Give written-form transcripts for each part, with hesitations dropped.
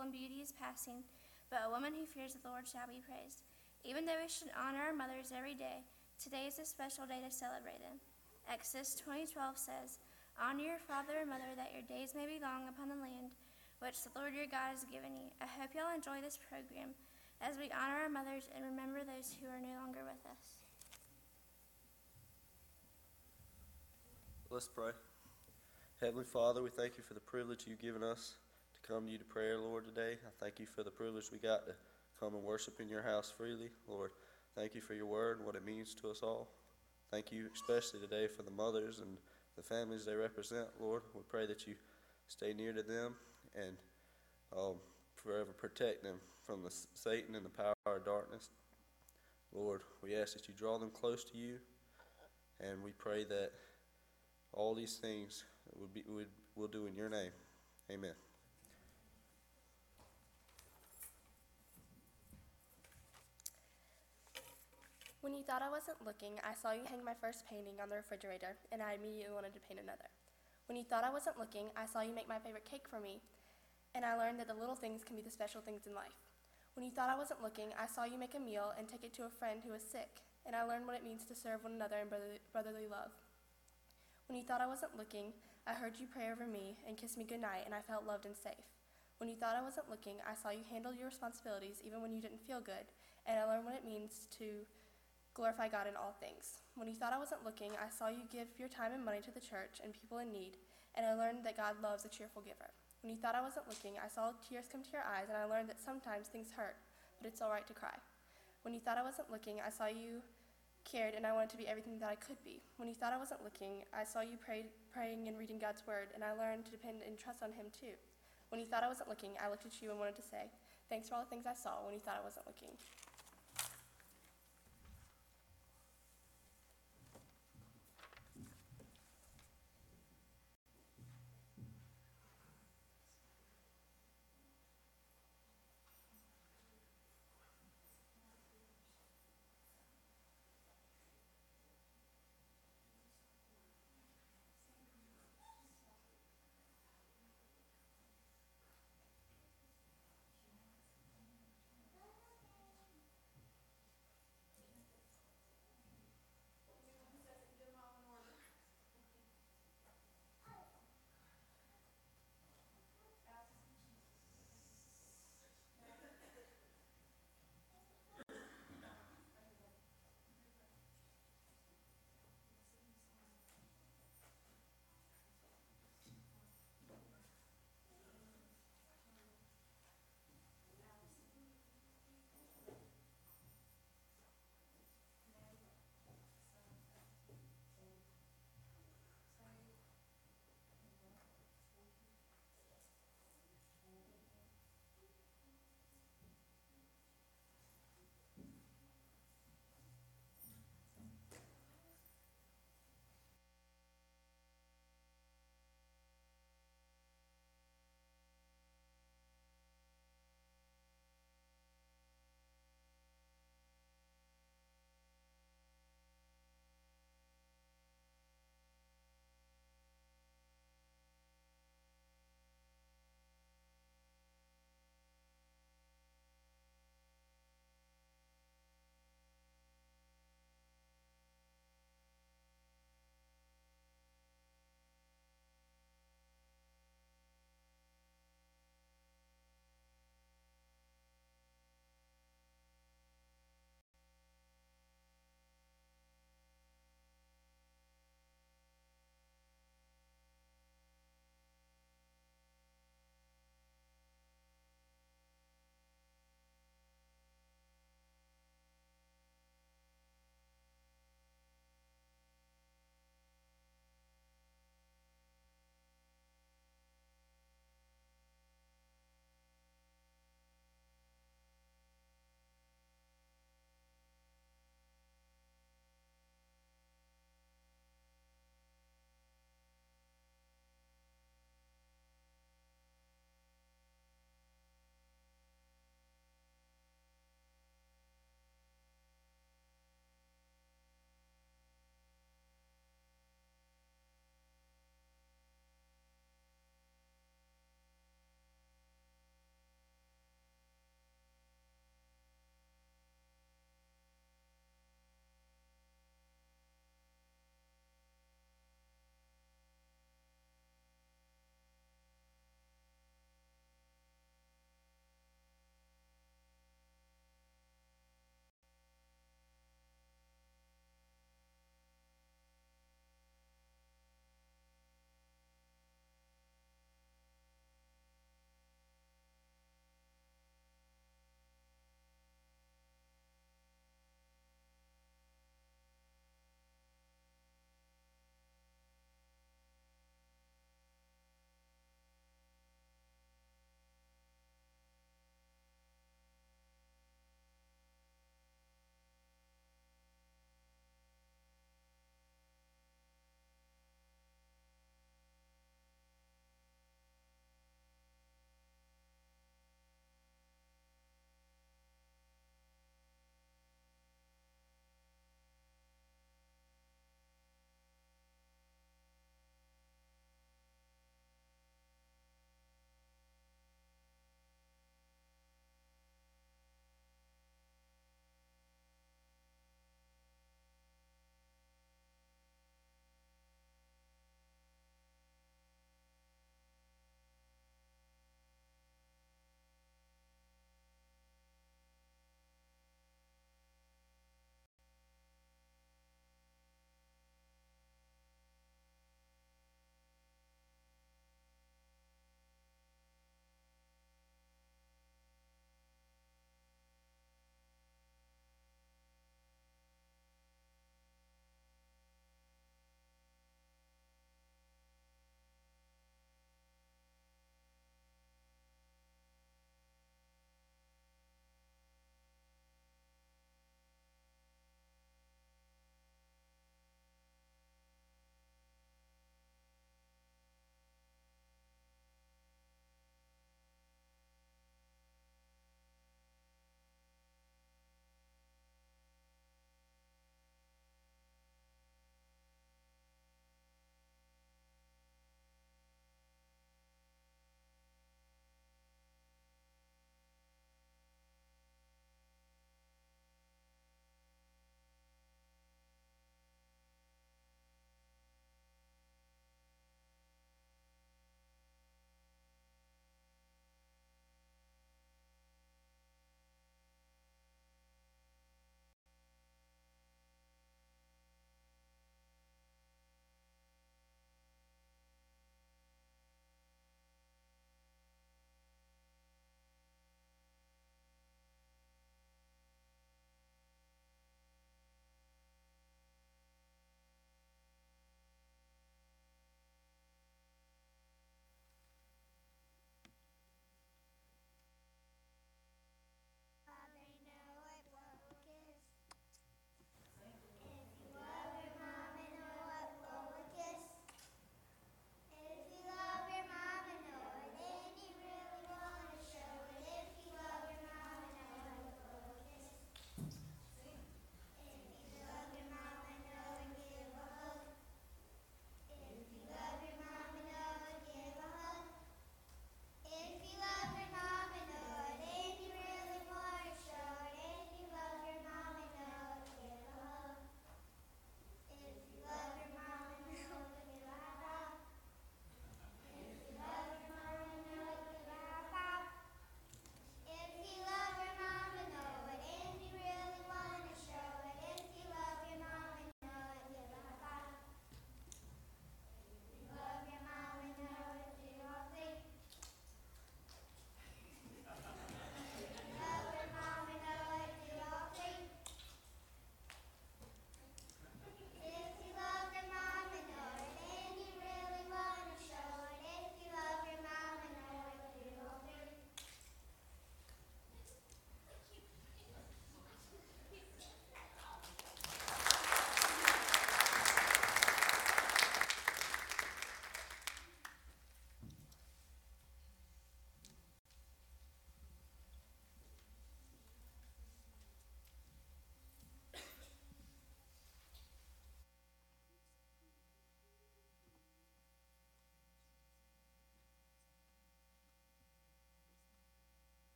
beautiful, and beauty is passing, but a woman who fears the Lord shall be praised. Even though we should honor our mothers every day, today is a special day to celebrate them. Exodus 20:12 says, "Honor your father and mother, that your days may be long upon the land which the Lord your God has given you." I hope y'all enjoy this program as we honor our mothers and remember those who are no longer with us. Let's pray. Heavenly Father, we thank you for the privilege you've given us to come to you to prayer, Lord, today. I thank you for the privilege we got to come and worship in your house freely. Lord, thank you for your word and what it means to us all. Thank you especially today for the mothers and the families they represent, Lord. We pray that you stay near to them and forever protect them from Satan and the power of darkness. Lord, we ask that you draw them close to you, and we pray that all these things we'll do in your name. Amen. When you thought I wasn't looking, I saw you hang my first painting on the refrigerator, and I immediately wanted to paint another. When you thought I wasn't looking, I saw you make my favorite cake for me, and I learned that the little things can be the special things in life. When you thought I wasn't looking, I saw you make a meal and take it to a friend who was sick, and I learned what it means to serve one another in brotherly love. When you thought I wasn't looking, I heard you pray over me and kiss me goodnight, and I felt loved and safe. When you thought I wasn't looking, I saw you handle your responsibilities even when you didn't feel good, and I learned what it means to glorify God in all things. When you thought I wasn't looking, I saw you give your time and money to the church and people in need, and I learned that God loves a cheerful giver. When you thought I wasn't looking, I saw tears come to your eyes, and I learned that sometimes things hurt, but it's all right to cry. When you thought I wasn't looking, I saw you cared, and I wanted to be everything that I could be. When you thought I wasn't looking, I saw you praying and reading God's word, and I learned to depend and trust on him too. When you thought I wasn't looking, I looked at you and wanted to say, thanks for all the things I saw when you thought I wasn't looking.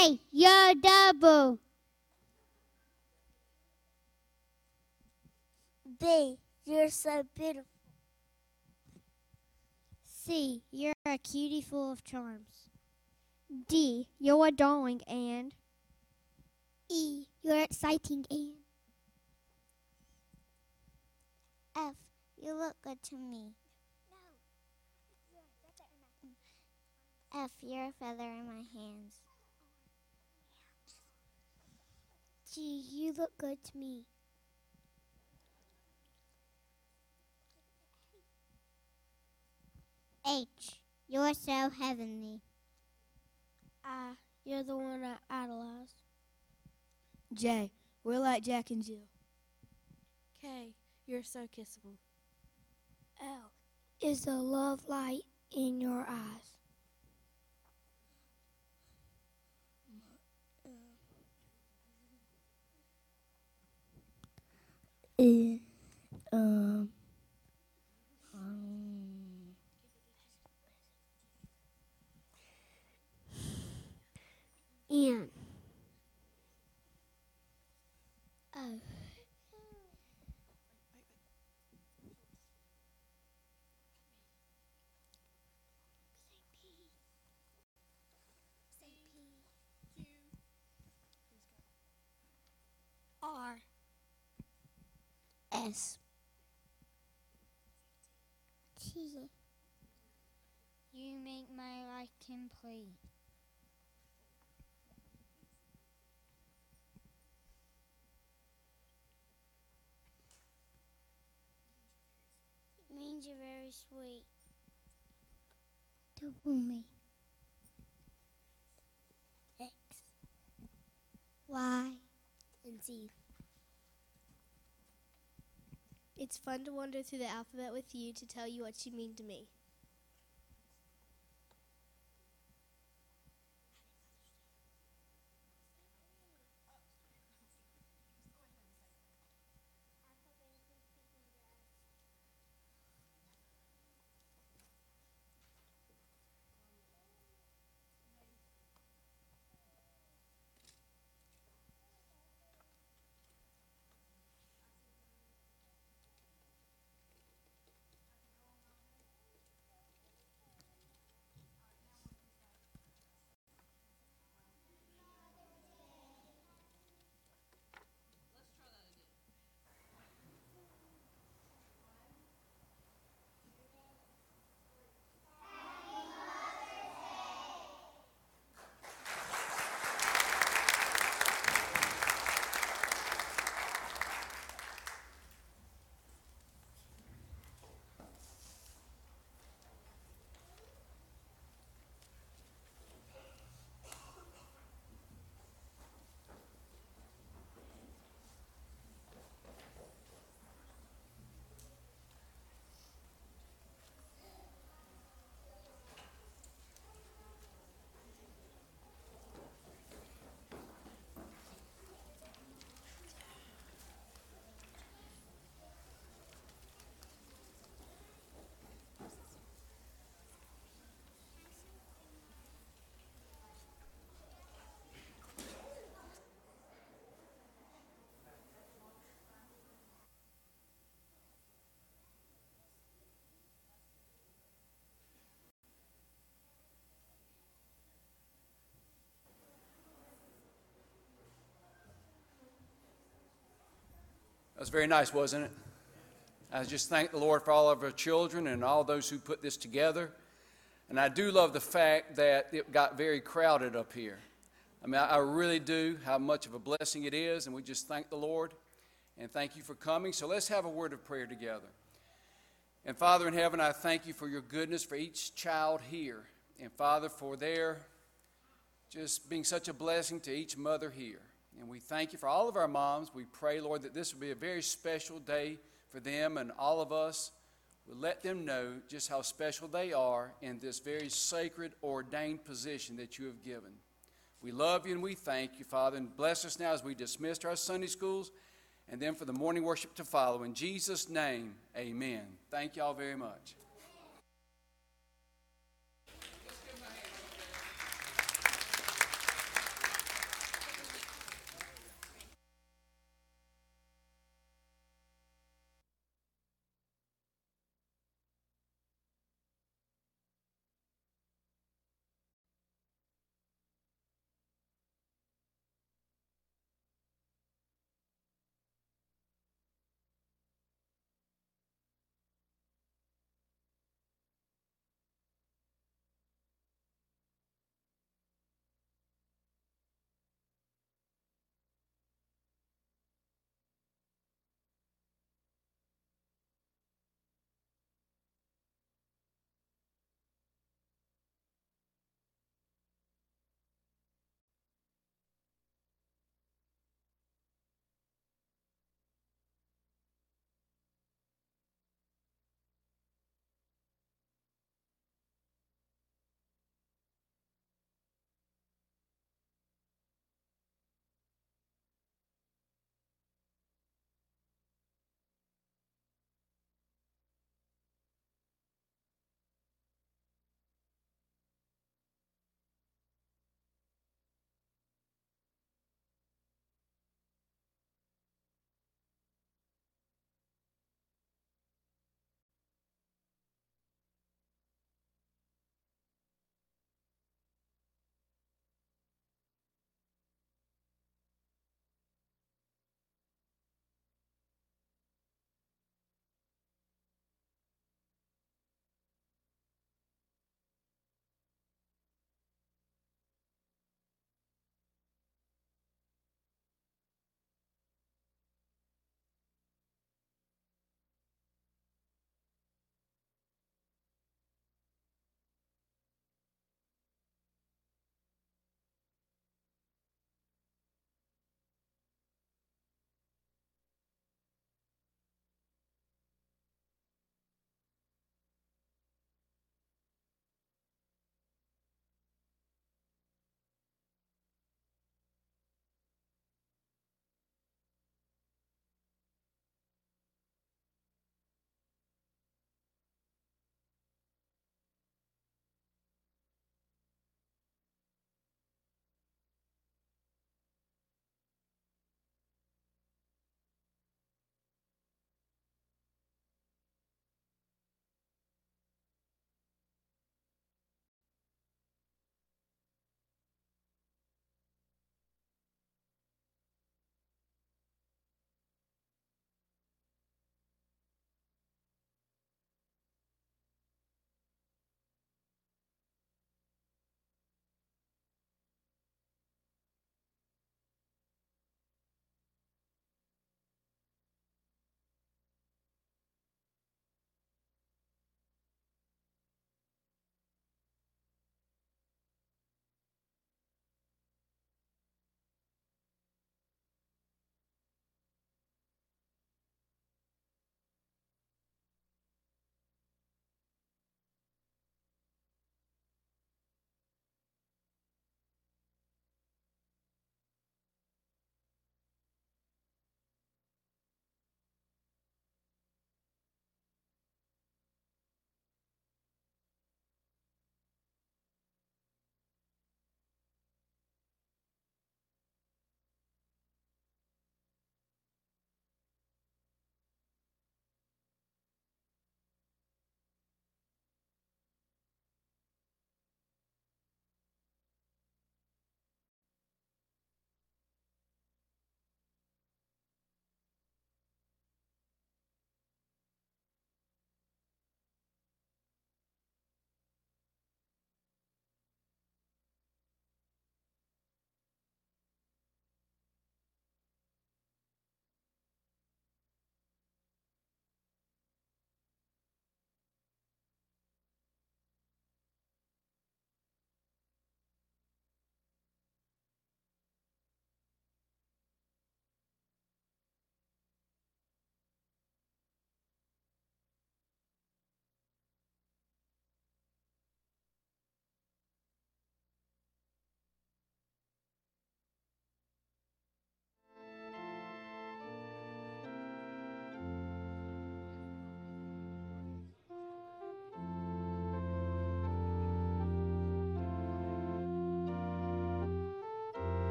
A, you're double. B, you're so beautiful. C, you're a cutie full of charms. D, you're a darling, and E, you're exciting, and F, you look good to me. F, you're a feather in my hands. G, you look good to me. H, you're so heavenly. I, you're the one I idolize. J, we're like Jack and Jill. K, you're so kissable. L, is the love light in your eyes. N. O. R. S. T. You make my life complete. Means you're very sweet. Double me. X. Y. And Z. It's fun to wander through the alphabet with you to tell you what you mean to me. That was very nice, wasn't it? I just thank the Lord for all of our children and all those who put this together. And I do love the fact that it got very crowded up here. I mean, I really do, how much of a blessing it is, and we just thank the Lord and thank you for coming. So let's have a word of prayer together. And Father in heaven, I thank you for your goodness for each child here. And Father, for their just being such a blessing to each mother here. And we thank you for all of our moms. We pray, Lord, that this will be a very special day for them, and all of us will let them know just how special they are in this very sacred, ordained position that you have given. We love you and we thank you, Father, and bless us now as we dismiss our Sunday schools and then for the morning worship to follow. In Jesus' name, amen. Thank you all very much.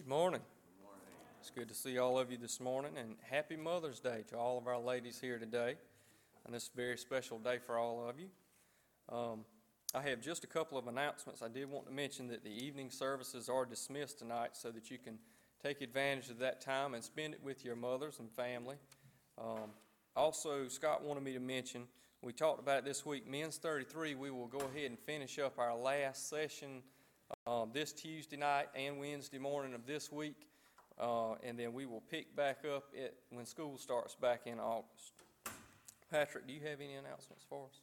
Good morning. It's good to see all of you this morning, and happy Mother's Day to all of our ladies here today, and this very special day for all of you. I have just a couple of announcements. I did want to mention that the evening services are dismissed tonight so that you can take advantage of that time and spend it with your mothers and family. Also, Scott wanted me to mention, we talked about it this week, Men's 33, we will go ahead and finish up our last session this Tuesday night and Wednesday morning of this week, and then we will pick back up when school starts back in August. Patrick, do you have any announcements for us?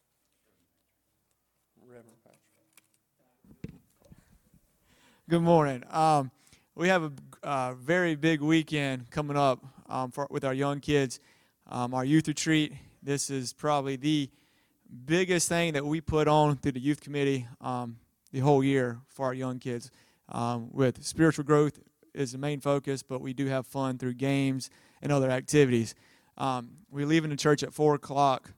Reverend Patrick. Good morning. We have a very big weekend coming up with our young kids, our youth retreat. This is probably the biggest thing that we put on through the youth committee the whole year for our young kids. With spiritual growth is the main focus, but we do have fun through games and other activities. We're leaving the church at 4 o'clock.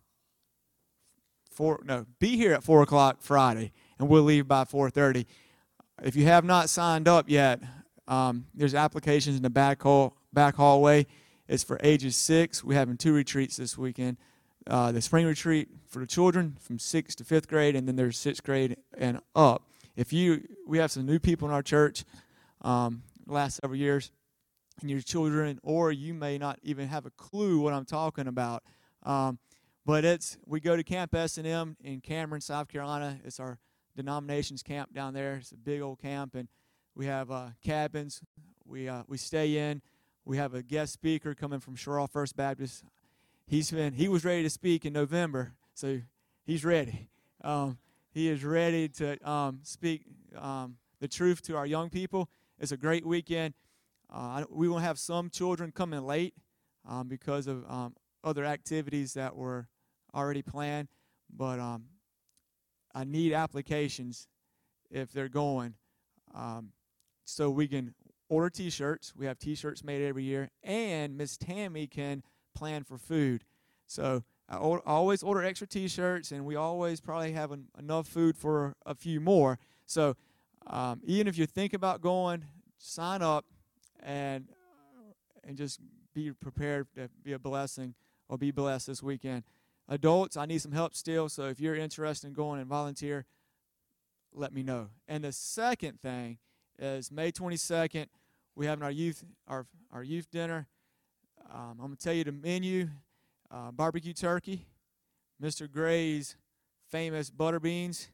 Be here at 4 o'clock Friday, and we'll leave by 4:30. If you have not signed up yet, there's applications in the back hallway. It's for ages 6. We're having 2 retreats this weekend. The spring retreat for the children from 6th to 5th grade, and then there's 6th grade and up. We have some new people in our church the last several years, and your children, or you may not even have a clue what I'm talking about. But we go to Camp S&M in Cameron, South Carolina. It's our denominations camp down there. It's a big old camp, and we have cabins. We stay in. We have a guest speaker coming from Sherall First Baptist. He was ready to speak in November, so he's ready. He is ready to speak the truth to our young people. It's a great weekend. We will have some children coming late because of other activities that were already planned, but I need applications if they're going, so we can order T-shirts. We have T-shirts made every year, and Miss Tammy can plan for food. So I always order extra T-shirts, and we always probably have enough food for a few more. So even if you think about going, sign up and just be prepared to be a blessing or be blessed this weekend. Adults, I need some help still, so if you're interested in going and volunteer, let me know. And the second thing is May 22nd, we're having our youth dinner. I'm going to tell you the menu: barbecue turkey, Mr. Gray's famous butter beans,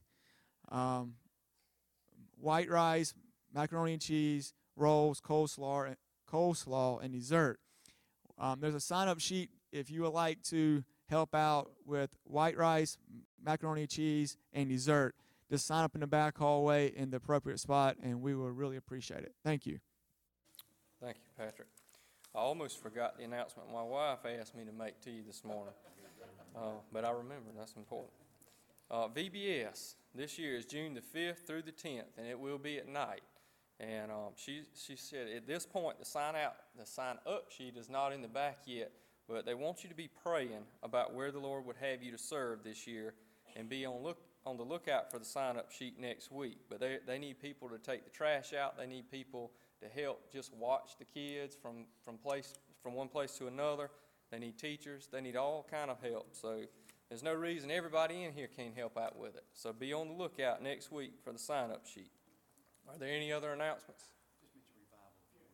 white rice, macaroni and cheese, rolls, coleslaw, and dessert. There's a sign-up sheet if you would like to help out with white rice, macaroni and cheese, and dessert. Just sign up in the back hallway in the appropriate spot, and we will really appreciate it. Thank you. Thank you, Patrick. I almost forgot the announcement my wife asked me to make to you this morning, but I remembered. That's important. VBS, this year is June the 5th through the 10th, and it will be at night. And she said at this point the sign-up sheet is not in the back yet, but they want you to be praying about where the Lord would have you to serve this year, and be on the lookout for the sign-up sheet next week. But they need people to take the trash out. They need people to help just watch the kids from one place to another. They need teachers. They need all kind of help. So there's no reason everybody in here can't help out with it. So be on the lookout next week for the sign-up sheet. Are there any other announcements? Just mention revival, if you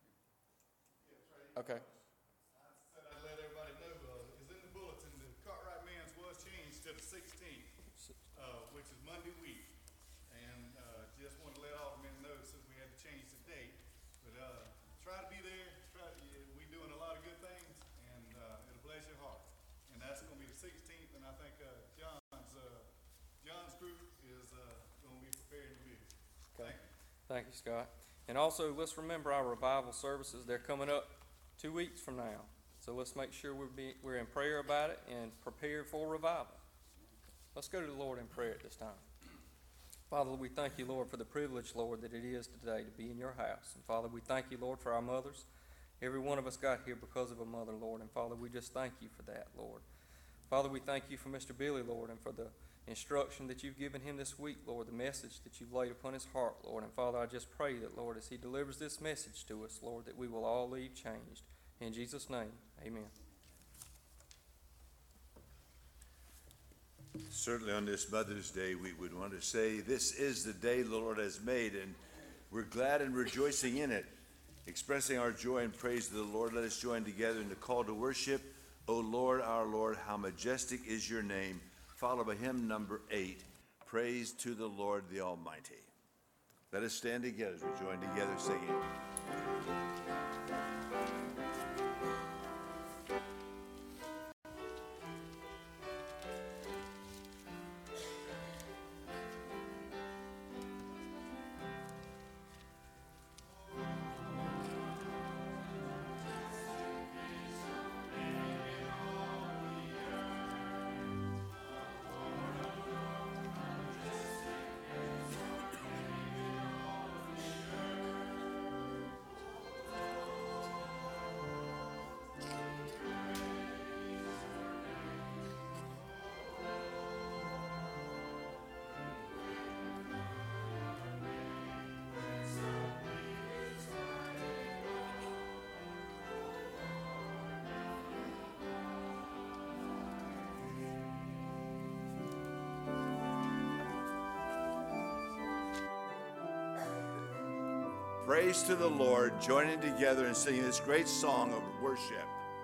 will. Okay. I'd let everybody know, it's in the bulletin, the Cartwright Men's was changed to the 16th, which is Monday week. And just want to let all the men know since we had to change the date. But try to be there. We're doing a lot of good things, and it'll bless your heart. And that's going to be the 16th, and I think John's group is going to be preparing to be. Okay. Thank you, Scott. And also, let's remember our revival services. They're coming up 2 weeks from now. So let's make sure we're in prayer about it and prepared for revival. Let's go to the Lord in prayer at this time. Father, we thank you, Lord, for the privilege, Lord, that it is today to be in your house. And Father, we thank you, Lord, for our mothers. Every one of us got here because of a mother, Lord. And Father, we just thank you for that, Lord. Father, we thank you for Mr. Billy, Lord, and for the instruction that you've given him this week, Lord, the message that you've laid upon his heart, Lord. And Father, I just pray that, Lord, as he delivers this message to us, Lord, that we will all leave changed. In Jesus' name, amen. Certainly on this Mother's Day, we would want to say, this is the day the Lord has made, and we're glad and rejoicing in it. Expressing our joy and praise to the Lord, let us join together in the call to worship. O Lord, our Lord, how majestic is your name. Followed by hymn number 8, Praise to the Lord the Almighty. Let us stand together as we join together singing. Praise to the Lord, joining together and singing this great song of worship.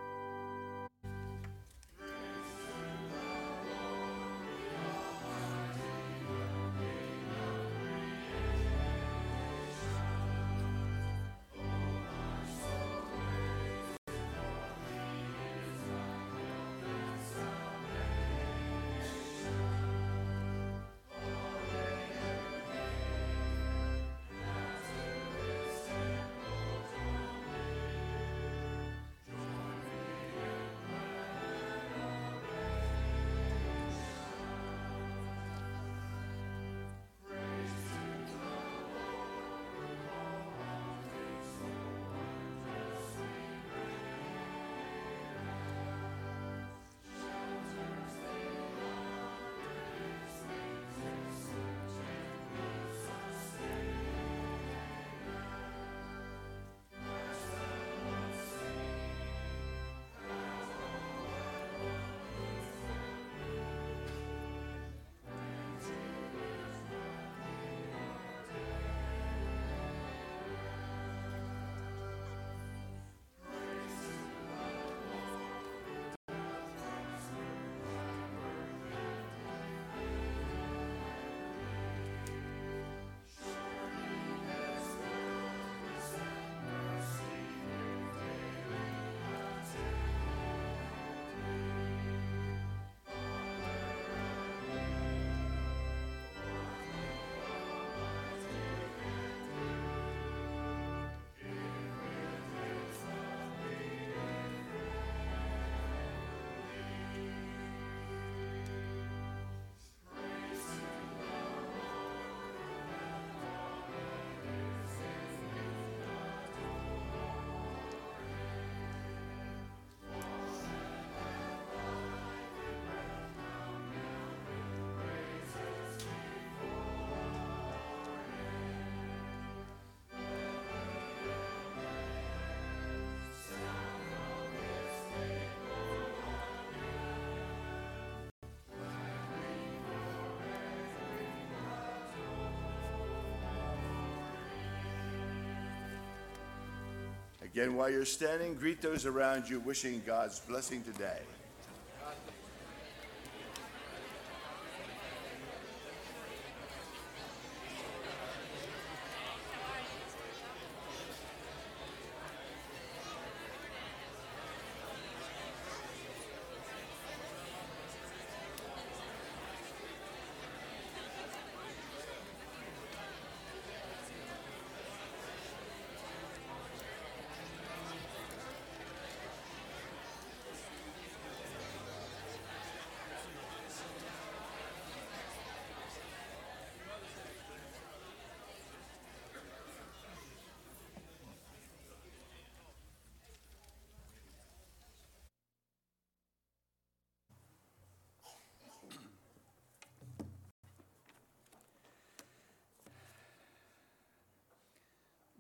Again, while you're standing, greet those around you, wishing God's blessing today.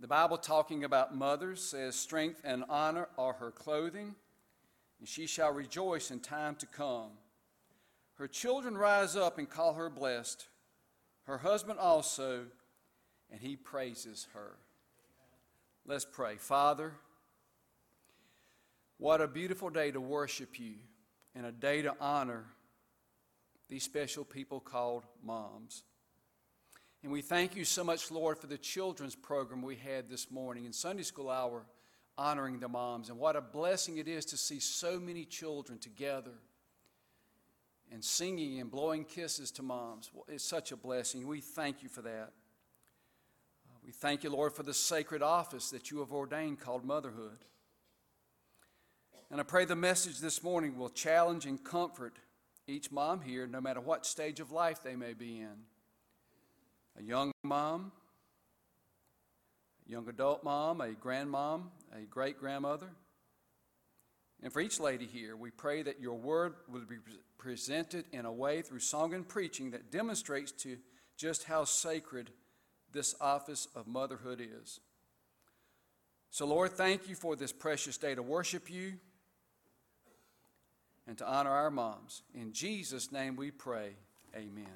The Bible talking about mothers says, strength and honor are her clothing, and she shall rejoice in time to come. Her children rise up and call her blessed, her husband also, and he praises her. Let's pray. Father, what a beautiful day to worship you and a day to honor these special people called moms. And we thank you so much, Lord, for the children's program we had this morning in Sunday school hour honoring the moms. And what a blessing it is to see so many children together and singing and blowing kisses to moms. It's such a blessing. We thank you for that. We thank you, Lord, for the sacred office that you have ordained called motherhood. And I pray the message this morning will challenge and comfort each mom here, no matter what stage of life they may be in. A young mom, a young adult mom, a grandmom, a great-grandmother. And for each lady here, we pray that your word will be presented in a way through song and preaching that demonstrates to just how sacred this office of motherhood is. So, Lord, thank you for this precious day to worship you and to honor our moms. In Jesus' name we pray, amen.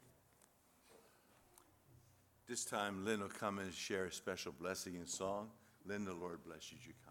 This time, Lynn will come and share a special blessing in song. Lynn, the Lord bless you as you come.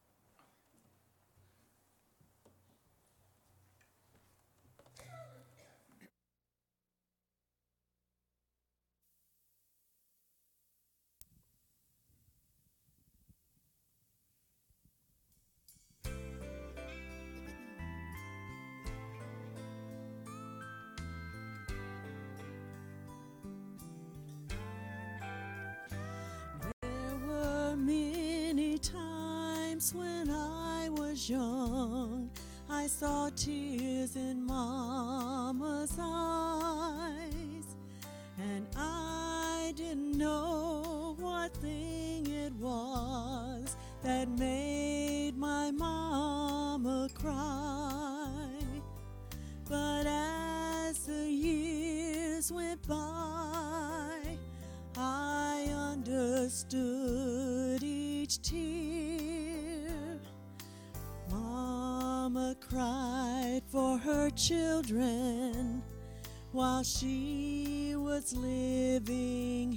When I was young, I saw tears in Mama's eyes, and I didn't know what thing it was that made my Mama cry. But as the years went by, I understood each tear. Mama cried for her children while she was living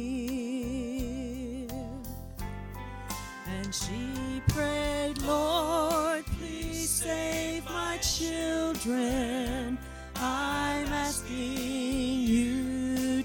here. And she prayed, Lord, please save my children. I'm asking you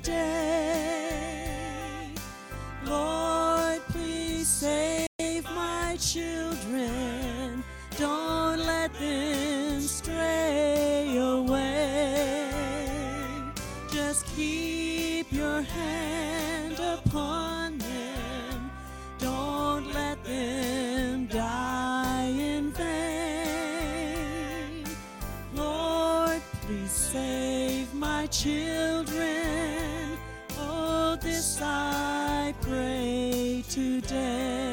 today. Lord, please save my children. Don't let them stray away. Just keep your hand upon them. Don't let them die in vain. Lord, please save my children. Oh, this I pray today.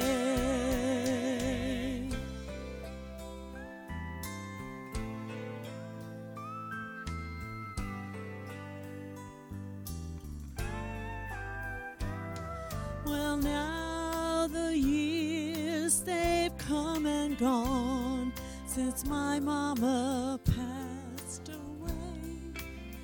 Well, now the years, they've come and gone since my Mama passed away.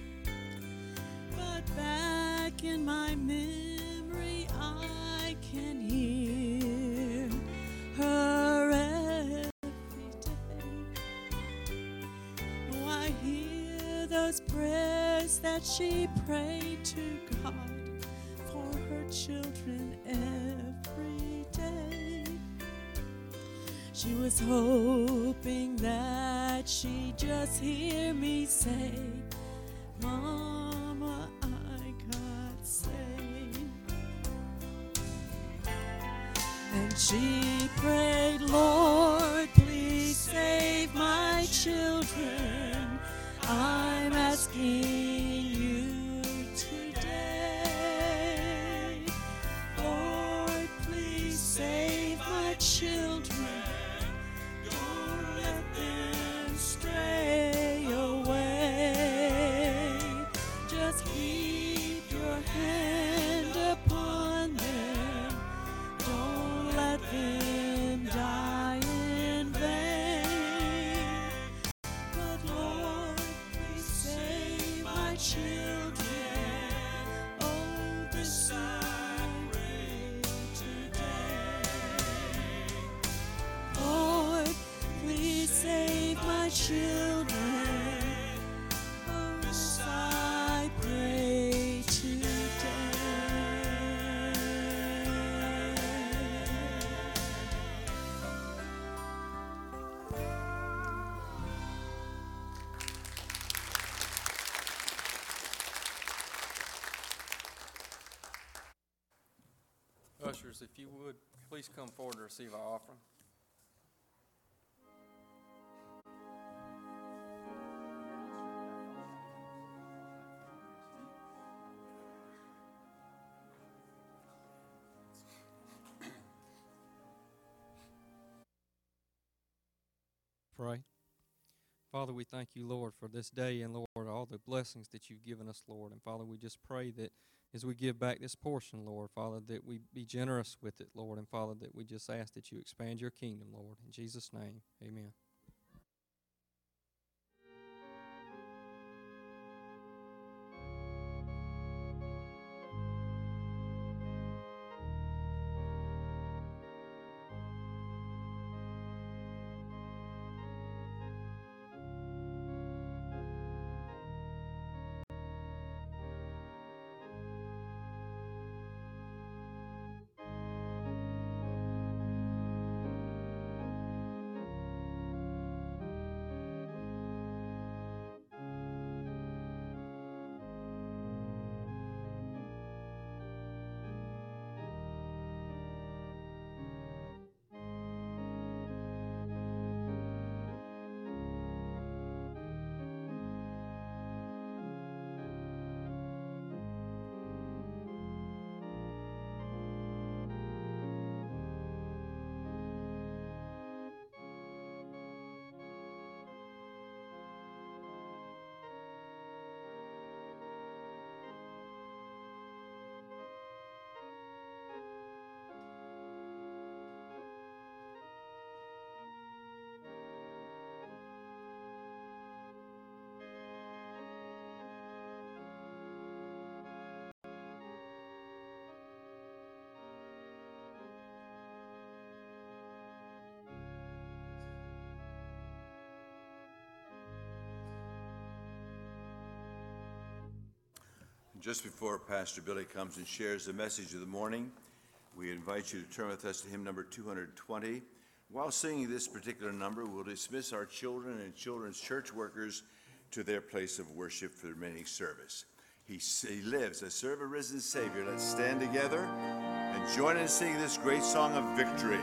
But back in my memory, I can hear her every day. Oh, I hear those prayers that she prayed to God for her children every day. She was hoping that she'd just hear me say, Mama, I got saved. And she prayed, Lord, please save my children. I'm asking you today. Lord, please save my children. Don't let them stray away. Just keep your hand upon them. children. Oh, this I pray today. Lord, please save my children. Oh, this I pray today. Ushers, if you would, please come forward to receive our offering. Pray. Father, we thank you, Lord, for this day and, Lord, all the blessings that you've given us, Lord. And, Father, we just pray that as we give back this portion, Lord, Father, that we be generous with it, Lord. And, Father, that we just ask that you expand your kingdom, Lord. In Jesus' name, amen. Just before Pastor Billy comes and shares the message of the morning, we invite you to turn with us to hymn number 220. While singing this particular number, we'll dismiss our children and children's church workers to their place of worship for the remaining service. He lives to serve a risen Savior. Let's stand together and join in singing this great song of victory.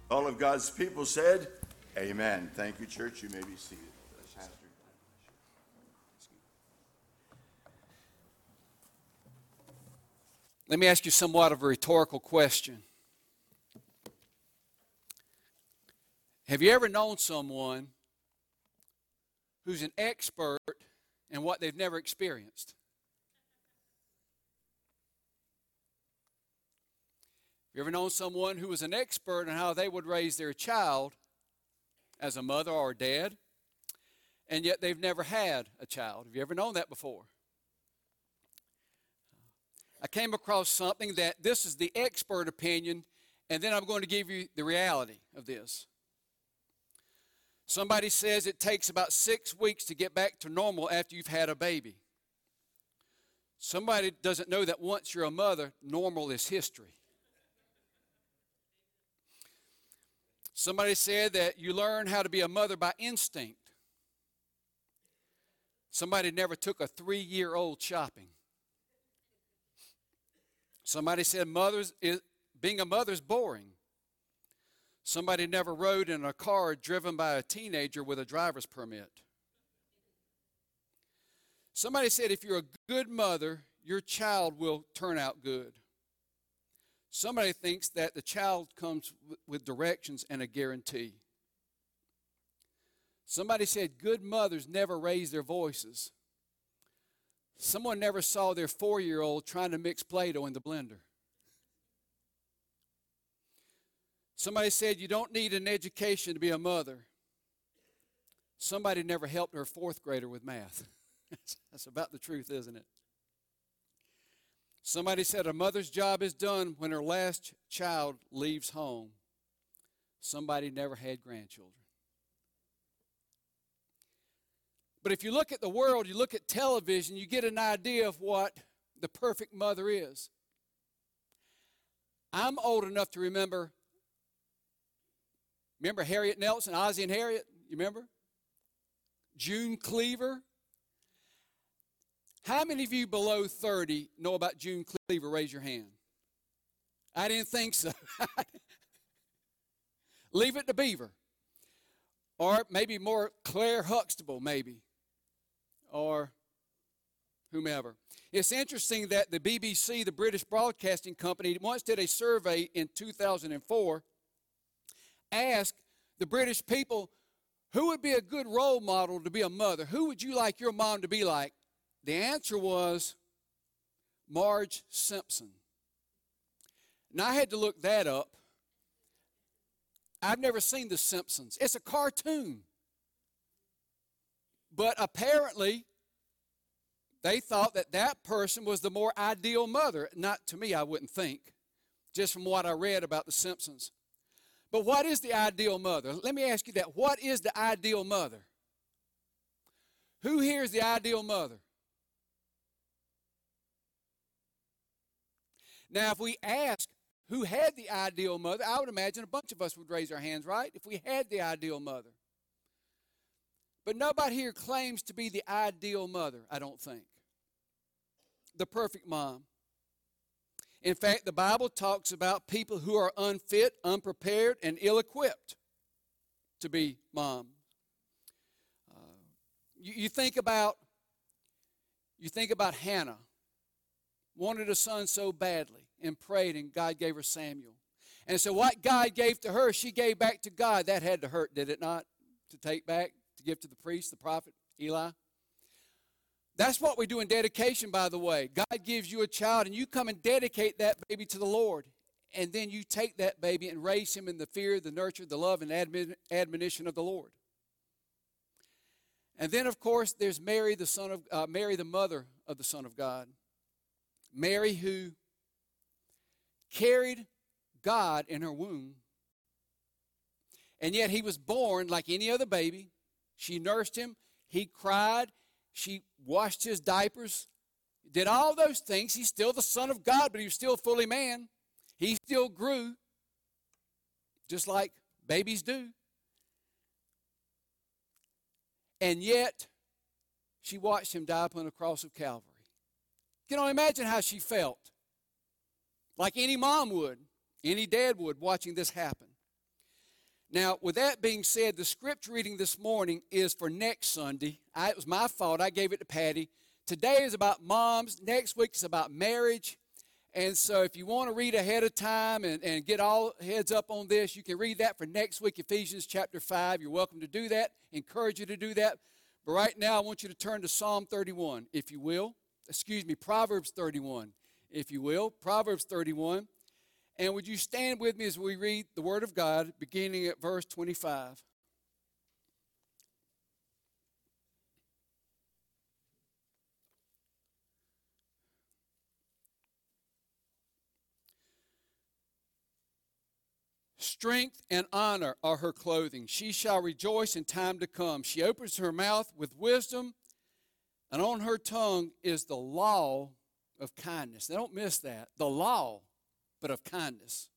All of God's people said, amen. Thank you, church. You may be seated. Pastor. Let me ask you somewhat of a rhetorical question. Have you ever known someone who's an expert in what they've never experienced? You ever known someone who was an expert in how they would raise their child as a mother or a dad, and yet they've never had a child? Have you ever known that before? I came across something that this is the expert opinion, and then I'm going to give you the reality of this. Somebody says it takes about 6 weeks to get back to normal after you've had a baby. Somebody doesn't know that once you're a mother, normal is history. Somebody said that you learn how to be a mother by instinct. Somebody never took a 3-year-old shopping. Somebody said being a mother is boring. Somebody never rode in a car driven by a teenager with a driver's permit. Somebody said if you're a good mother, your child will turn out good. Somebody thinks that the child comes with directions and a guarantee. Somebody said good mothers never raise their voices. Someone never saw their 4-year-old trying to mix Play-Doh in the blender. Somebody said you don't need an education to be a mother. Somebody never helped her 4th grader with math. That's about the truth, isn't it? Somebody said a mother's job is done when her last child leaves home. Somebody never had grandchildren. But if you look at the world, you look at television, you get an idea of what the perfect mother is. I'm old enough to remember Harriet Nelson, Ozzie and Harriet? You remember? June Cleaver. How many of you below 30 know about June Cleaver? Raise your hand. I didn't think so. Leave it to Beaver. Or maybe more Claire Huxtable, maybe. Or whomever. It's interesting that the BBC, the British Broadcasting Company, once did a survey in 2004, asked the British people, who would be a good role model to be a mother? Who would you like your mom to be like? The answer was Marge Simpson. Now, I had to look that up. I've never seen The Simpsons. It's a cartoon. But apparently, they thought that that person was the more ideal mother. Not to me, I wouldn't think, just from what I read about The Simpsons. But what is the ideal mother? Let me ask you that. What is the ideal mother? Who here is the ideal mother? Now, if we ask who had the ideal mother, I would imagine a bunch of us would raise our hands, right? If we had the ideal mother. But nobody here claims to be the ideal mother, I don't think. The perfect mom. In fact, the Bible talks about people who are unfit, unprepared, and ill-equipped to be moms. You think about Hannah. Wanted a son so badly and prayed, and God gave her Samuel. And so what God gave to her, she gave back to God. That had to hurt, did it not? To take back, to give to the priest, the prophet, Eli. That's what we do in dedication, by the way. God gives you a child, and you come and dedicate that baby to the Lord. And then you take that baby and raise him in the fear, the nurture, the love, and admonition of the Lord. And then, of course, there's Mary, Mary, the mother of the Son of God. Mary, who carried God in her womb, and yet he was born like any other baby. She nursed him. He cried. She washed his diapers, did all those things. He's still the Son of God, but he was still fully man. He still grew, just like babies do. And yet, she watched him die upon the cross of Calvary. You can only imagine how she felt. Like any mom would, any dad would, watching this happen. Now, with that being said, the scripture reading this morning is for next Sunday. It was my fault. I gave it to Patty. Today is about moms. Next week is about marriage. And so if you want to read ahead of time and get all heads up on this, you can read that for next week, Ephesians chapter 5. You're welcome to do that. Encourage you to do that. But right now, I want you to turn to Psalm 31, if you will. Proverbs 31, if you will. Proverbs 31. And would you stand with me as we read the Word of God, beginning at verse 25. Strength and honor are her clothing. She shall rejoice in time to come. She opens her mouth with wisdom, and on her tongue is the law of kindness. Now, don't miss that. The law, but of kindness.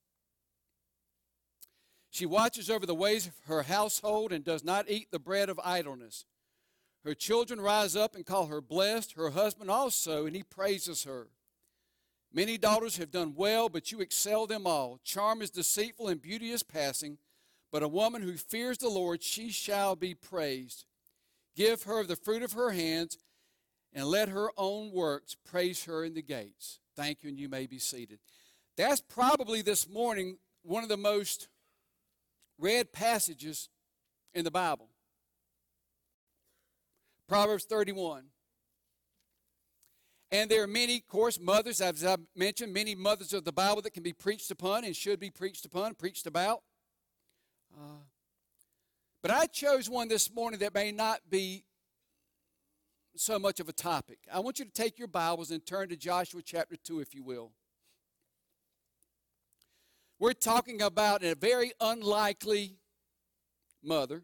She watches over the ways of her household and does not eat the bread of idleness. Her children rise up and call her blessed, her husband also, and he praises her. Many daughters have done well, but you excel them all. Charm is deceitful and beauty is passing, but a woman who fears the Lord, she shall be praised. Give her of the fruit of her hands, and let her own works praise her in the gates. Thank you, and you may be seated. That's probably this morning one of the most read passages in the Bible. Proverbs 31. And there are many, of course, mothers, as I've mentioned, many mothers of the Bible that can be preached upon and should be preached upon, preached about. But I chose one this morning that may not be so much of a topic. I want you to take your Bibles and turn to Joshua chapter 2, if you will. We're talking about a very unlikely mother.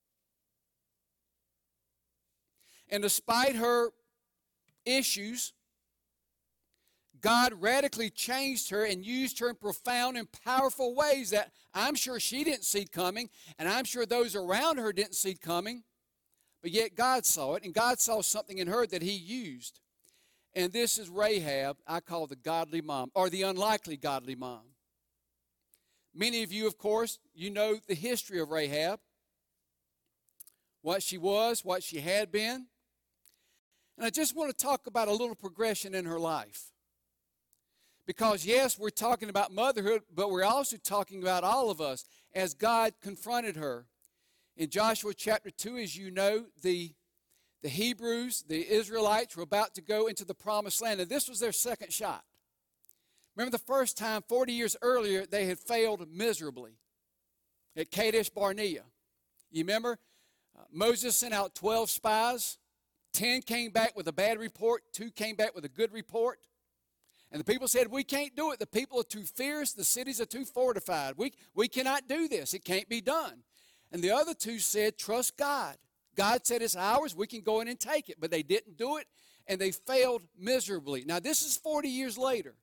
And despite her issues, God radically changed her and used her in profound and powerful ways that I'm sure she didn't see coming, and I'm sure those around her didn't see coming, but yet God saw it, and God saw something in her that he used. And this is Rahab, I call the godly mom, or the unlikely godly mom. Many of you, of course, you know the history of Rahab, what she was, what she had been. And I just want to talk about a little progression in her life. Because, yes, we're talking about motherhood, but we're also talking about all of us as God confronted her. In Joshua chapter 2, as you know, the Hebrews, the Israelites, were about to go into the promised land, and this was their second shot. Remember the first time, 40 years earlier, they had failed miserably at Kadesh Barnea. You remember? Moses sent out 12 spies. 10 came back with a bad report. 2 came back with a good report. And the people said, we can't do it. The people are too fierce. The cities are too fortified. We cannot do this. It can't be done. And the other 2 said, trust God. God said it's ours. We can go in and take it. But they didn't do it, and they failed miserably. Now, this is 40 years later,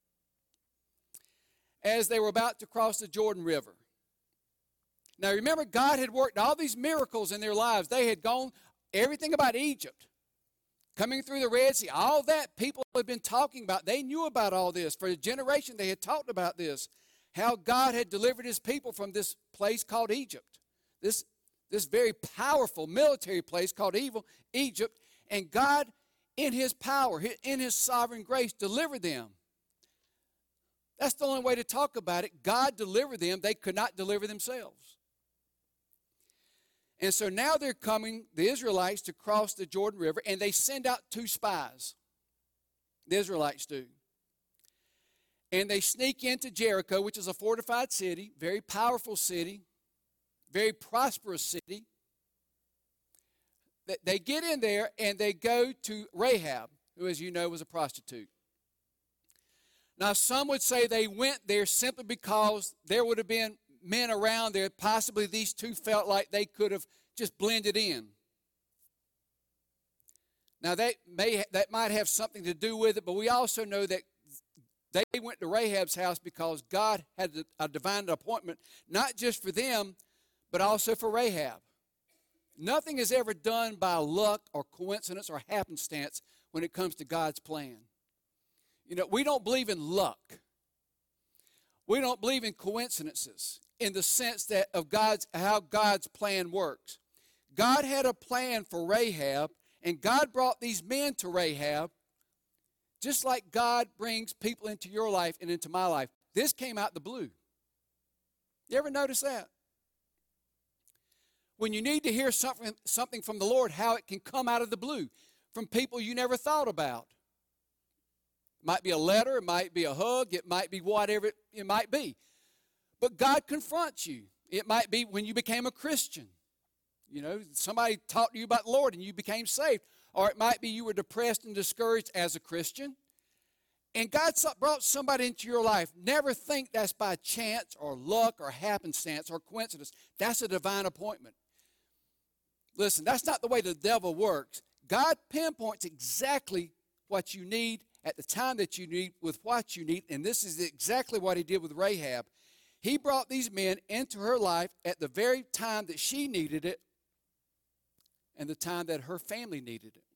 as they were about to cross the Jordan River. Now, remember, God had worked all these miracles in their lives. They had gone everything about Egypt, coming through the Red Sea, all that people had been talking about. They knew about all this. For a generation, they had talked about this, how God had delivered his people from this place called Egypt, this very powerful military place called Egypt, and God, in his power, in his sovereign grace, delivered them. That's the only way to talk about it. God delivered them. They could not deliver themselves. And so now they're coming, the Israelites, to cross the Jordan River, and they send out 2 spies. The Israelites do. And they sneak into Jericho, which is a fortified city, very powerful city, very prosperous city. They get in there, and they go to Rahab, who, as you know, was a prostitute. Now, some would say they went there simply because there would have been men around there. Possibly these 2 felt like they could have just blended in. Now, that might have something to do with it, but we also know that they went to Rahab's house because God had a divine appointment, not just for them, but also for Rahab. Nothing is ever done by luck or coincidence or happenstance when it comes to God's plan. You know, we don't believe in luck. We don't believe in coincidences in the sense that of how God's plan works. God had a plan for Rahab, and God brought these men to Rahab, just like God brings people into your life and into my life. This came out the blue. You ever notice that? When you need to hear something from the Lord, how it can come out of the blue from people you never thought about. It might be a letter, it might be a hug, it might be whatever it might be. But God confronts you. It might be when you became a Christian. You know, somebody talked to you about the Lord and you became saved. Or it might be you were depressed and discouraged as a Christian. And God brought somebody into your life. Never think that's by chance or luck or happenstance or coincidence. That's a divine appointment. Listen, that's not the way the devil works. God pinpoints exactly what you need at the time that you need with what you need. And this is exactly what he did with Rahab. He brought these men into her life at the very time that she needed it and the time that her family needed it.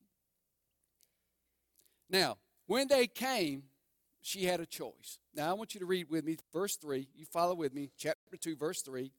Now, when they came, she had a choice. Now, I want you to read with me verse 3. You follow with me, chapter 2, verse 3.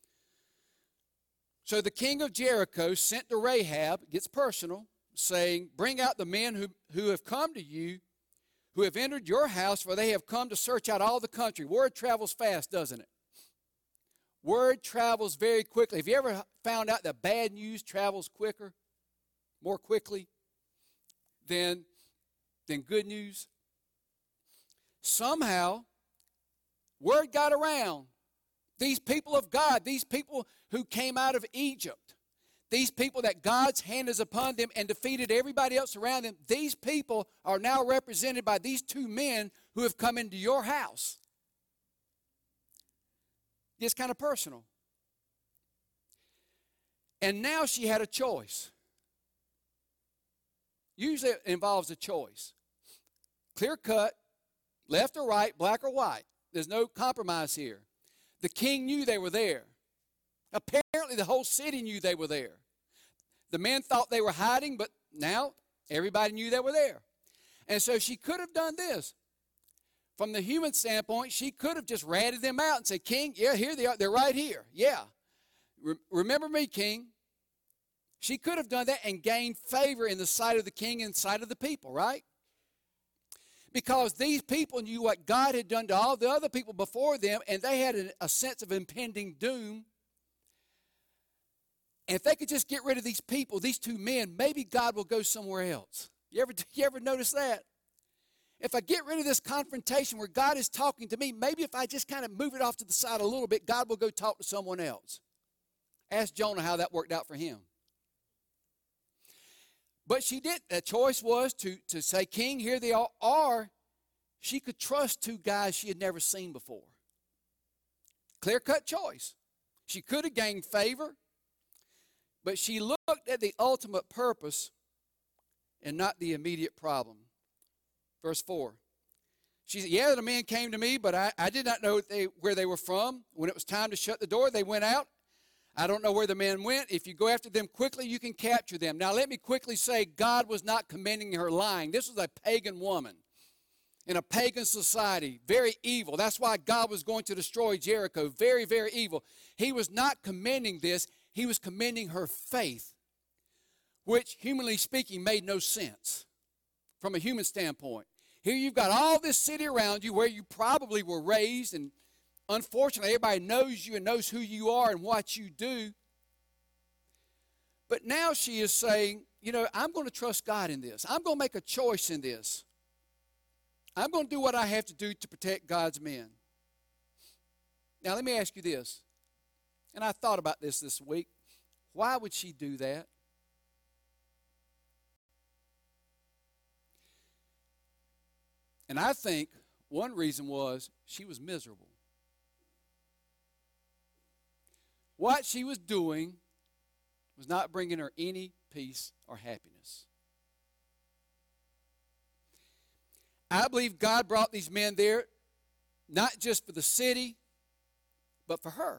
So the king of Jericho sent to Rahab, it gets personal, saying, bring out the men who have come to you, who have entered your house, for they have come to search out all the country. Word travels fast, doesn't it? Word travels very quickly. Have you ever found out that bad news travels more quickly than good news? Somehow, word got around. These people of God, these people who came out of Egypt, these people that God's hand is upon them and defeated everybody else around them, these people are now represented by these two men who have come into your house. It's kind of personal. And now she had a choice. Usually it involves a choice. Clear cut, left or right, black or white. There's no compromise here. The king knew they were there. Apparently the whole city knew they were there. The men thought they were hiding, but now everybody knew they were there. And so she could have done this. From the human standpoint, she could have just ratted them out and said, King, yeah, here they are. They're right here. Yeah. Remember me, King. She could have done that and gained favor in the sight of the king and sight of the people, right? Because these people knew what God had done to all the other people before them, and they had a sense of impending doom. And if they could just get rid of these people, these two men, maybe God will go somewhere else. You ever notice that? If I get rid of this confrontation where God is talking to me, maybe if I just kind of move it off to the side a little bit, God will go talk to someone else. Ask Jonah how that worked out for him. But she did. The choice was to say, King, here they are. Or she could trust two guys she had never seen before. Clear-cut choice. She could have gained favor, but she looked at the ultimate purpose and not the immediate problem. Verse 4. She said, yeah, the men came to me, but I did not know where they were from. When it was time to shut the door, they went out. I don't know where the men went. If you go after them quickly, you can capture them. Now, let me quickly say, God was not commending her lying. This was a pagan woman in a pagan society, very evil. That's why God was going to destroy Jericho. Very, very evil. He was not commending this. He was commending her faith, which, humanly speaking, made no sense from a human standpoint. Here you've got all this city around you where you probably were raised, and unfortunately everybody knows you and knows who you are and what you do. But now she is saying, you know, I'm going to trust God in this. I'm going to make a choice in this. I'm going to do what I have to do to protect God's men. Now let me ask you this, and I thought about this week. Why would she do that? And I think one reason was she was miserable. What she was doing was not bringing her any peace or happiness. I believe God brought these men there not just for the city, but for her.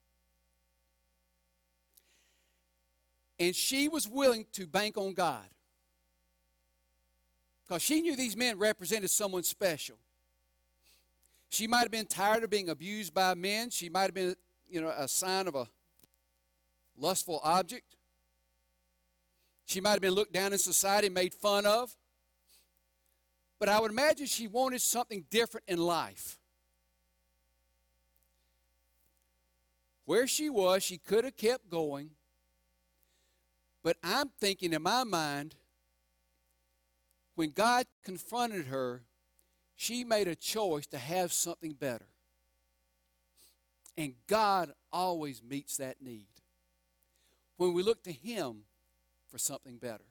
And she was willing to bank on God, because she knew these men represented someone special. She might have been tired of being abused by men. She might have been, a sign of a lustful object. She might have been looked down in society, made fun of. But I would imagine she wanted something different in life. Where she was, she could have kept going. But I'm thinking in my mind, when God confronted her, she made a choice to have something better. And God always meets that need when we look to Him for something better.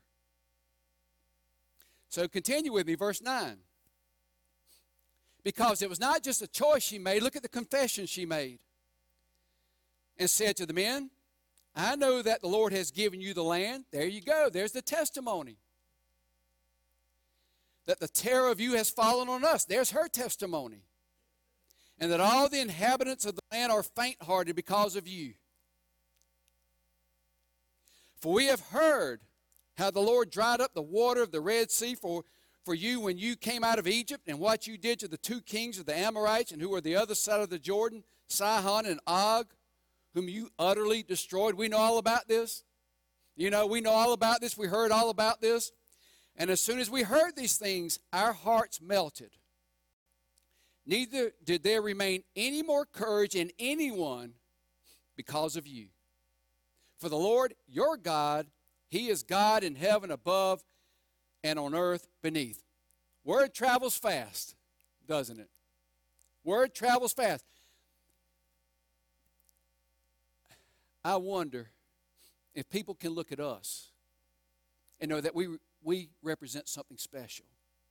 So continue with me, verse 9. Because it was not just a choice she made. Look at the confession she made. And said to the men, I know that the Lord has given you the land. There you go. There's the testimony. That the terror of you has fallen on us. There's her testimony. And that all the inhabitants of the land are faint-hearted because of you. For we have heard how the Lord dried up the water of the Red Sea for you when you came out of Egypt, and what you did to the two kings of the Amorites, and who were the other side of the Jordan, Sihon and Og, whom you utterly destroyed. We know all about this. We know all about this. We heard all about this. And as soon as we heard these things, our hearts melted. Neither did there remain any more courage in anyone because of you. For the Lord, your God, He is God in heaven above and on earth beneath. Word travels fast, doesn't it? Word travels fast. I wonder if people can look at us and know that we represent something special.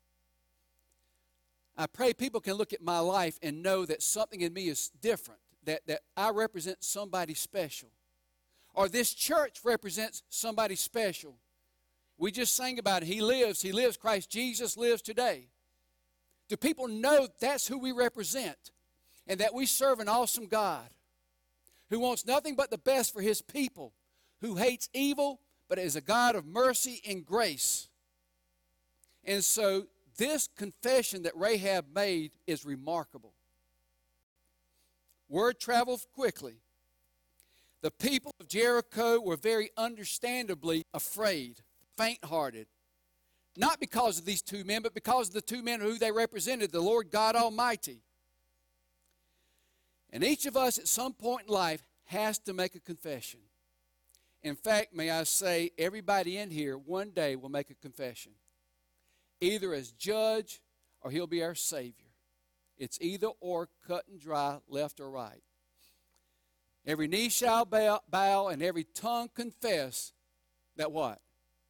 I pray people can look at my life and know that something in me is different, that I represent somebody special. Or this church represents somebody special. We just sang about it. He lives, Christ Jesus lives today. Do people know that's who we represent and that we serve an awesome God who wants nothing but the best for His people, who hates evil but is a God of mercy and grace? And so this confession that Rahab made is remarkable. Word traveled quickly. The people of Jericho were very understandably afraid, faint-hearted. Not because of these two men, but because of the two men who they represented, the Lord God Almighty. And each of us at some point in life has to make a confession. In fact, may I say, everybody in here one day will make a confession. Either as judge or He'll be our Savior. It's either or, cut and dry, left or right. Every knee shall bow and every tongue confess that what?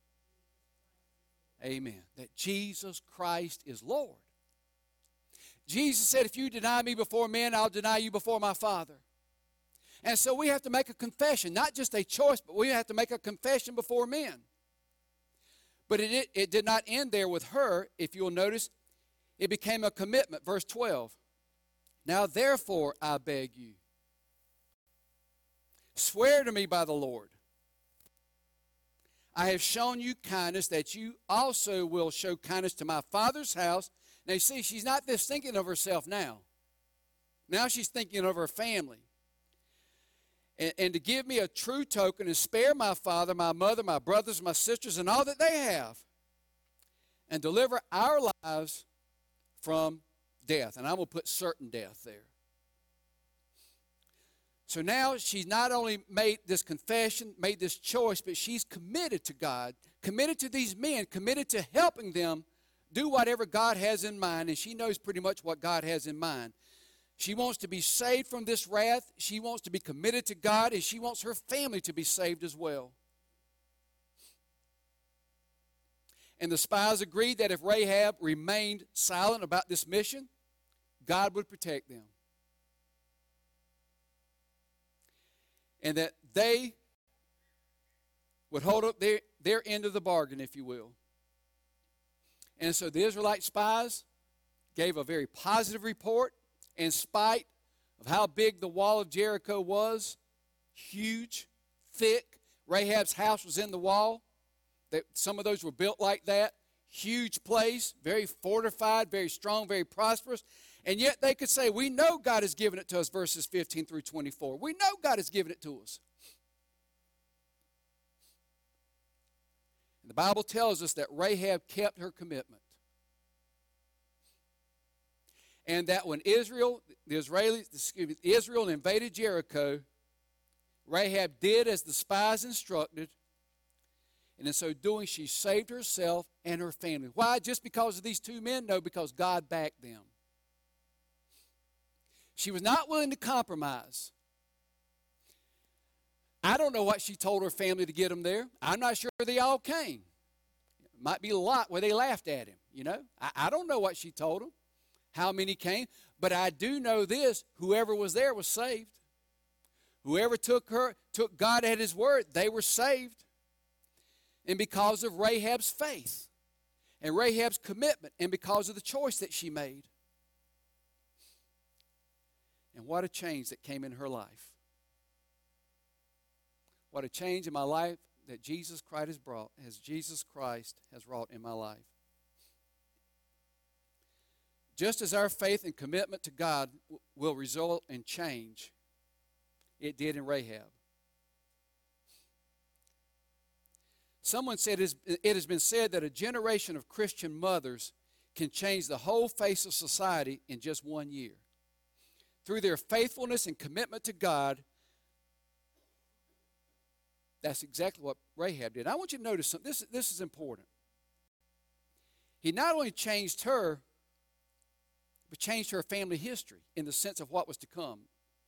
Amen. That Jesus Christ is Lord. Jesus said, if you deny me before men, I'll deny you before my Father. And so we have to make a confession, not just a choice, but we have to make a confession before men. But it did not end there with her. If you'll notice, it became a commitment. Verse 12. Now therefore I beg you, swear to me by the Lord. I have shown you kindness, that you also will show kindness to my father's house. Now you see, she's not just thinking of herself now. Now she's thinking of her family. And to give me a true token and spare my father, my mother, my brothers, my sisters, and all that they have, and deliver our lives from death. And I will put certain death there. So now she's not only made this confession, made this choice, but she's committed to God, committed to these men, committed to helping them do whatever God has in mind, and she knows pretty much what God has in mind. She wants to be saved from this wrath. She wants to be committed to God, and she wants her family to be saved as well. And the spies agreed that if Rahab remained silent about this mission, God would protect them. And that they would hold up their end of the bargain, if you will. And so the Israelite spies gave a very positive report. In spite of how big the wall of Jericho was, huge, thick. Rahab's house was in the wall. Some of those were built like that. Huge place, very fortified, very strong, very prosperous. And yet they could say, we know God has given it to us, verses 15 through 24. We know God has given it to us. And the Bible tells us that Rahab kept her commitment. And that when Israel invaded Jericho, Rahab did as the spies instructed, and in so doing, she saved herself and her family. Why? Just because of these two men? No, because God backed them. She was not willing to compromise. I don't know what she told her family to get them there. I'm not sure they all came. It might be a lot where they laughed at him, you know. I don't know what she told them, how many came. But I do know this, whoever was there was saved. Whoever took God at his word, they were saved. And because of Rahab's faith and Rahab's commitment and because of the choice that she made. And what a change that came in her life. What a change in my life that Jesus Christ has brought, as Jesus Christ has wrought in my life. Just as our faith and commitment to God will result in change, it did in Rahab. Someone said it has been said that a generation of Christian mothers can change the whole face of society in just 1 year. Through their faithfulness and commitment to God, that's exactly what Rahab did. I want you to notice something. This is important. He not only changed her, but changed her family history in the sense of what was to come.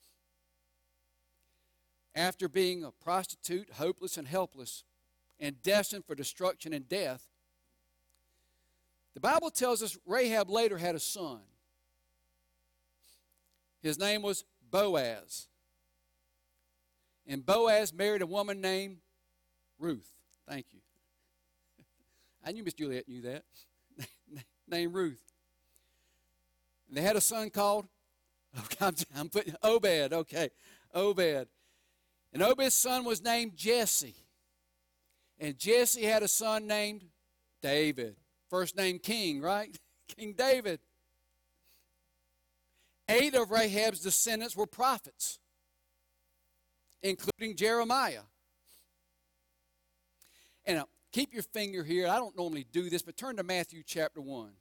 After being a prostitute, hopeless and helpless, and destined for destruction and death, the Bible tells us Rahab later had a son. His name was Boaz. And Boaz married a woman named Ruth. Thank you. I knew Miss Juliet knew that. Named Ruth. And they had a son called, I'm putting Obed, okay, Obed. And Obed's son was named Jesse. And Jesse had a son named David. First name King, right? King David. 8 of Rahab's descendants were prophets, including Jeremiah. And keep your finger here. I don't normally do this, but turn to Matthew chapter 1.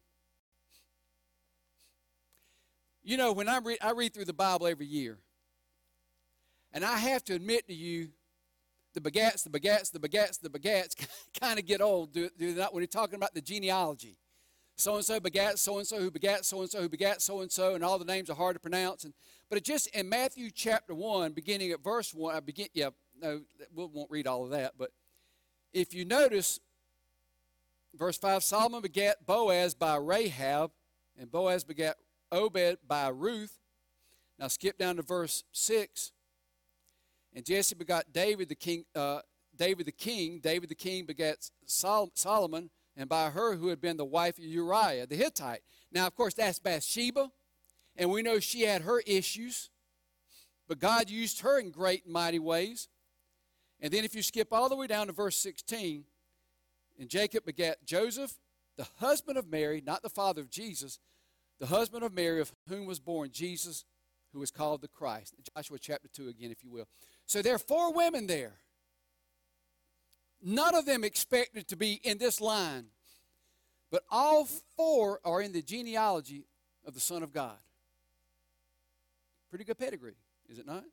You know, when I read through the Bible every year, and I have to admit to you, the begats kind of get old, do they not, when you're talking about the genealogy. So-and-so begat so-and-so who begat so-and-so who begat so-and-so, and all the names are hard to pronounce. But it just, in Matthew chapter 1, beginning at verse 1, we won't read all of that, but if you notice, verse 5, Solomon begat Boaz by Rahab, and Boaz begat Obed by Ruth. Now skip down to verse 6. And Jesse begot David the king. David the king begat Solomon, and by her who had been the wife of Uriah the Hittite. Now, of course, that's Bathsheba, and we know she had her issues, but God used her in great and mighty ways. And then if you skip all the way down to verse 16, and Jacob begat Joseph, the husband of Mary, not the father of Jesus, the husband of Mary, of whom was born Jesus, who is called the Christ. Joshua chapter 2 again, if you will. So there are 4 women there. None of them expected to be in this line, but all 4 are in the genealogy of the Son of God. Pretty good pedigree, is it not?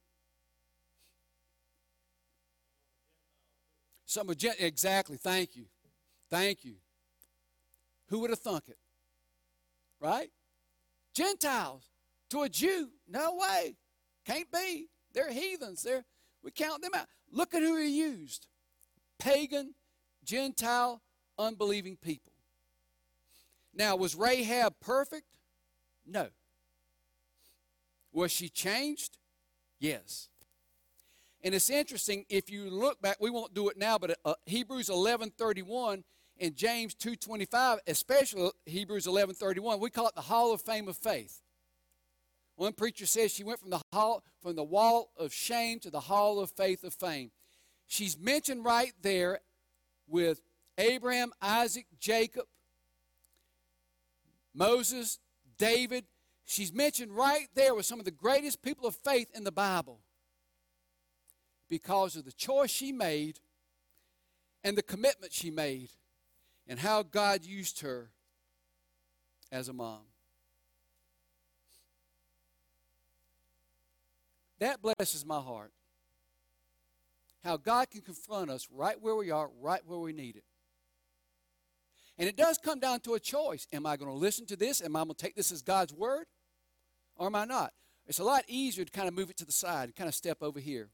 Exactly, thank you. Thank you. Who would have thunk it? Right? Gentiles to a Jew, no way. Can't be. They're heathens. We count them out. Look at who he used. Pagan, Gentile, unbelieving people. Now, was Rahab perfect? No. Was she changed? Yes. And it's interesting, if you look back, we won't do it now, but Hebrews 11:31 and James 2:25, especially Hebrews 11:31, we call it the Hall of Fame of Faith. One preacher says she went from the wall of shame to the hall of faith of fame. She's mentioned right there with Abraham, Isaac, Jacob, Moses, David. She's mentioned right there with some of the greatest people of faith in the Bible because of the choice she made and the commitment she made and how God used her as a mom. That blesses my heart. How God can confront us right where we are, right where we need it. And it does come down to a choice. Am I going to listen to this? Am I going to take this as God's word? Or am I not? It's a lot easier to kind of move it to the side and kind of step over here.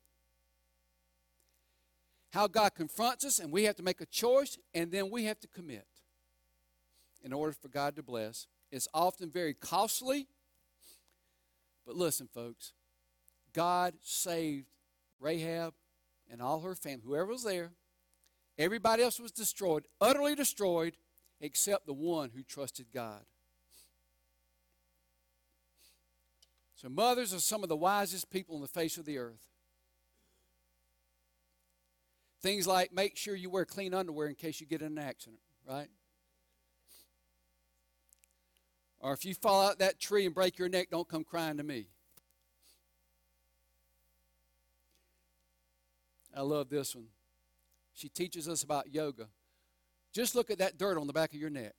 How God confronts us, and we have to make a choice, and then we have to commit in order for God to bless. It's often very costly. But listen, folks, God saved Rahab and all her family, whoever was there. Everybody else was destroyed, utterly destroyed, except the one who trusted God. So mothers are some of the wisest people on the face of the earth. Things like make sure you wear clean underwear in case you get in an accident, right? Or if you fall out that tree and break your neck, don't come crying to me. I love this one. She teaches us about yoga. Just look at that dirt on the back of your neck.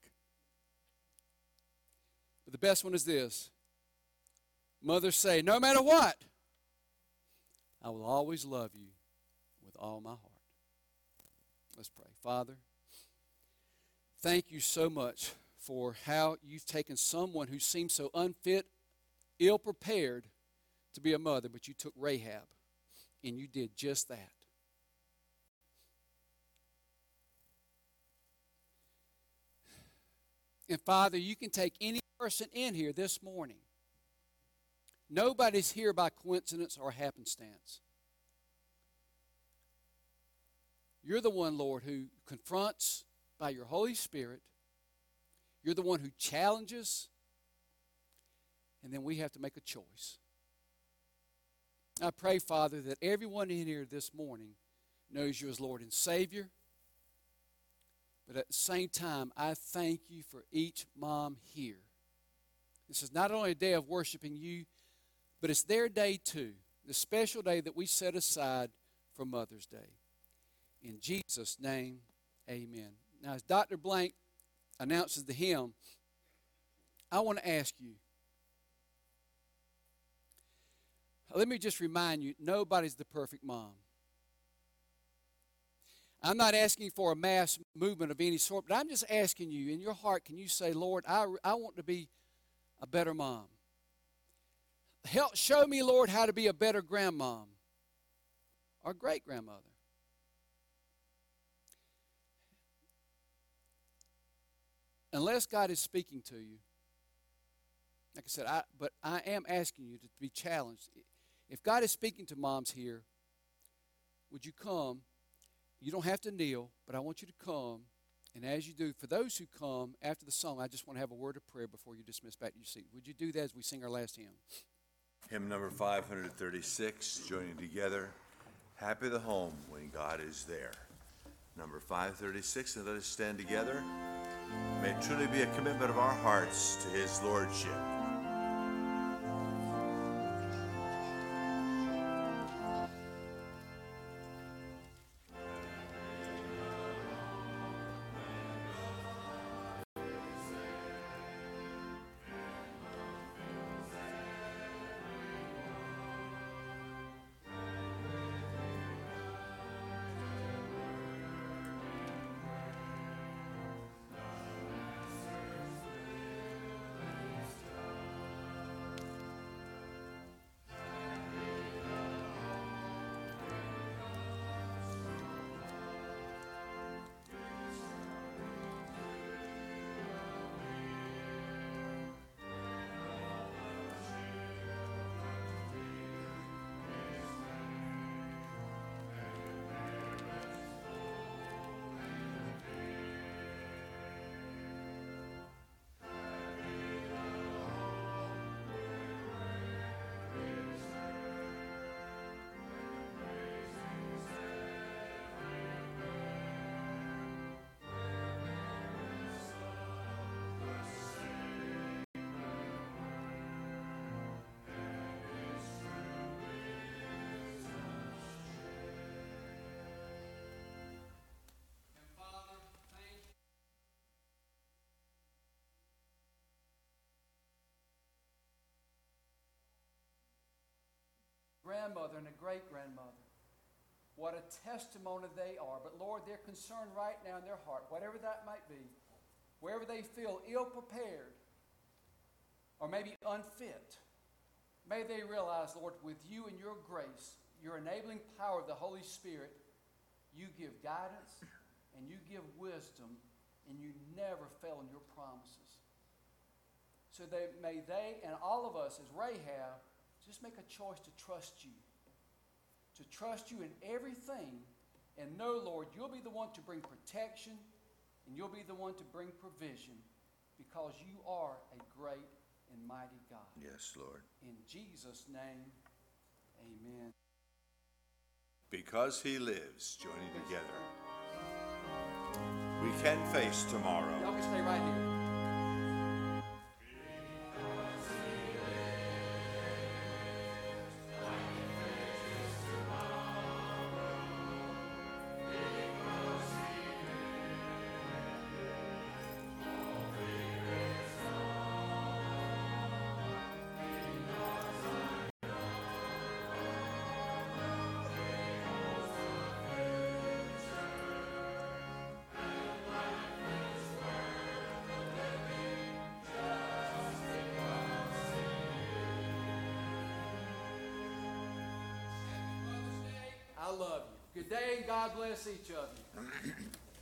But the best one is this. Mothers say, no matter what, I will always love you with all my heart. Let's pray. Father, thank you so much for how you've taken someone who seemed so unfit, ill-prepared to be a mother, but you took Rahab, and you did just that. And Father, you can take any person in here this morning. Nobody's here by coincidence or happenstance. You're the one, Lord, who confronts by your Holy Spirit. You're the one who challenges. And then we have to make a choice. I pray, Father, that everyone in here this morning knows you as Lord and Savior. But at the same time, I thank you for each mom here. This is not only a day of worshiping you, but it's their day too, the special day that we set aside for Mother's Day. In Jesus' name, amen. Now, as Dr. Blank announces the hymn, I want to ask you, let me just remind you, nobody's the perfect mom. I'm not asking for a mass movement of any sort, but I'm just asking you, in your heart, can you say, Lord, I want to be a better mom. Show me, Lord, how to be a better grandmom or great-grandmother. Unless God is speaking to you, like I said, but I am asking you to be challenged. If God is speaking to moms here, would you come? You don't have to kneel, but I want you to come. And as you do, for those who come after the song, I just want to have a word of prayer before you dismiss back to your seat. Would you do that as we sing our last hymn? Hymn number 536, joining together, Happy the Home When God is There. Number 536, and let us stand together. May it truly be a commitment of our hearts to His Lordship. grandmother and a great-grandmother. What a testimony they are. But Lord, they're concerned right now in their heart, whatever that might be, wherever they feel ill-prepared or maybe unfit, may they realize, Lord, with you and your grace, your enabling power of the Holy Spirit, you give guidance and you give wisdom and you never fail in your promises. So may they and all of us as Rahab just make a choice to trust you in everything, and know, Lord, you'll be the one to bring protection and you'll be the one to bring provision, because you are a great and mighty God. Yes, Lord. In Jesus' name, amen. Because he lives, joining together, we can face tomorrow. Y'all can stay right here. I love you. Good day, and God bless each of you.